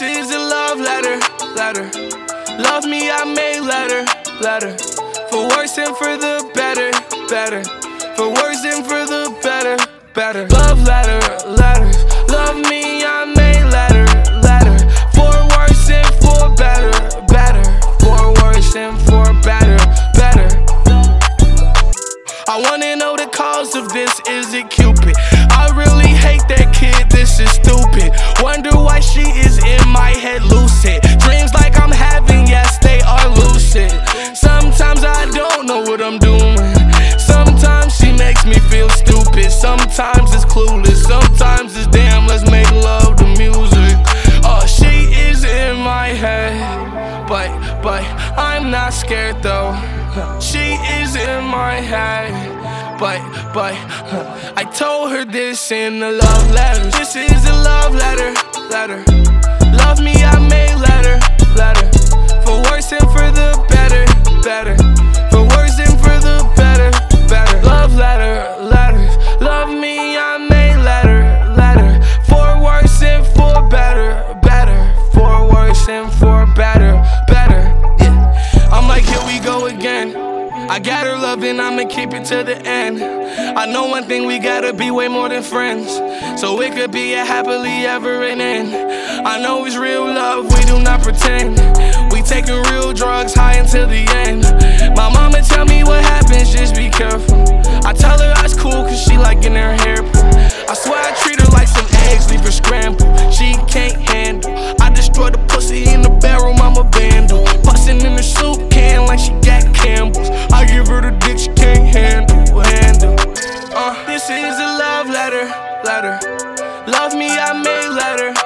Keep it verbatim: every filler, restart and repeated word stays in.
This is a love letter, letter. Love me, I made letter, letter. For worse and for the better, better. For worse and for the better, better. Love letter, letter. Love me, I made letter, letter. For worse and for better, better. For worse and for better, better. I wanna know the cause of this, is it Cupid? I really hate that kid, this is stupid. Wonder why she is in my head lucid. Dreams like I'm having, yes, they are lucid. Sometimes I don't know what I'm doing. Sometimes she makes me feel stupid. Sometimes it's clueless. Sometimes it's damn, let's make love to music. Oh, she is in my head, but, but I'm not scared though. She is in my head, but, but I told her this in a love letter. This is a love letter, letter. Love me, I made letter, letter. For worse and for the better, better. For worse and for the better, better. Love letter, letter. Love me, I made letter, letter. For worse and for better, better. For worse and for better, better. Yeah. I'm like, here we go again. I got her loving, I'ma keep it to the end. I know one thing, we gotta be way more than friends. So it could be a happily ever end. I know it's real love, we do not pretend. We taking real drugs high until the end. My mama tell me what happens, just be careful. I tell her that's cool, cause she like getting her hair pulled. I swear I treat her like some eggs, leave her scrambled. She can't handle. I destroy the pussy in the bedroom, I'm a vandal. Bustin' in the soup can like she got Campbell's. I give her the dick she can't handle, handle. Uh, this is a love letter, letter. Love me, I made letter,